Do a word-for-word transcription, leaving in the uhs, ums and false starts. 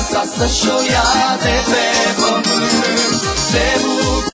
sa să-și o ia de pe pământ. De